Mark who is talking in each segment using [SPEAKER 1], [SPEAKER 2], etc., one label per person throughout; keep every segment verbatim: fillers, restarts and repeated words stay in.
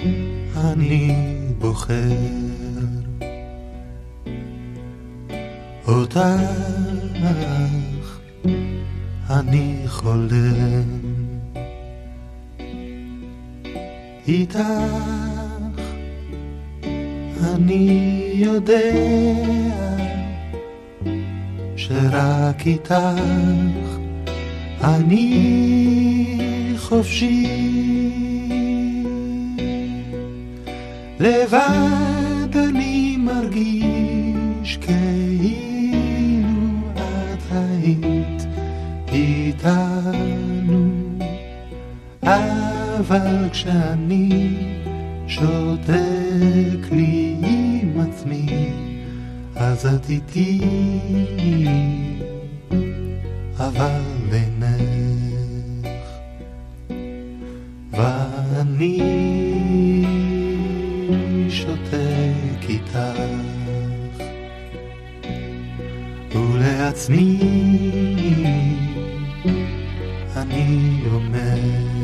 [SPEAKER 1] אני בוחר אותך, אני חולם איתך, אני יודע שרק איתך אני חופשי. לבד אני מרגיש כאילו את היית איתנו, אבל כשאני שותק לי עם עצמי אז את איתי, אבל אינך, ואני שותק איתך, ולעצמי אני אומר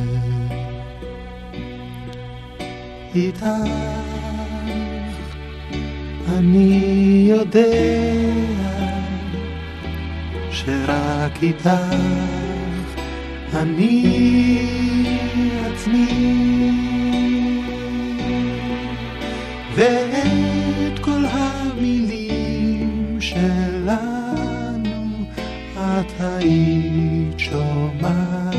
[SPEAKER 1] איתך, אני יודע שרק איתך אני עצמי, ואת כל המילים שלנו את היית שומעת,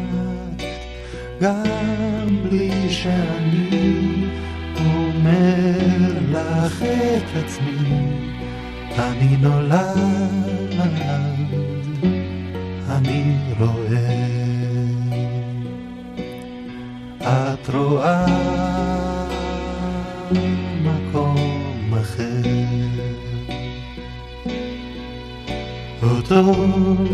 [SPEAKER 1] גם בלי שאני אומר לך את עצמי. אני נולד, אני רואה, את רואה מקום אחר, אותו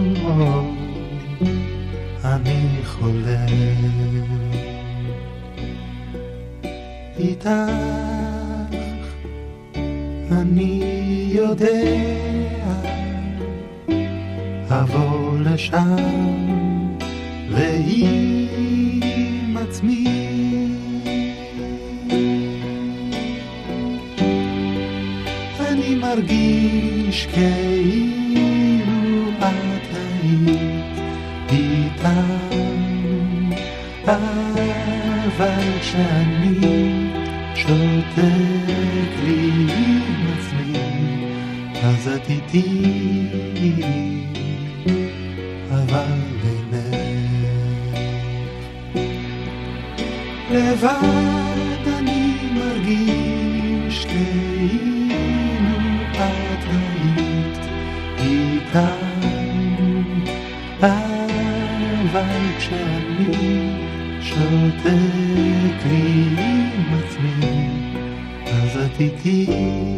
[SPEAKER 1] אני חולם איתך, אני יודע אבוא לשם ועם עצמי, אני מרגיש כאילו את היית איתנו, אבל כשאני שותק לי עם עצמי אז את איתי, אבל אינך, לבד אני מרגיש כאילו את היית איתנו, אבל כשאני שותק לי עם עצמי אז את איתי,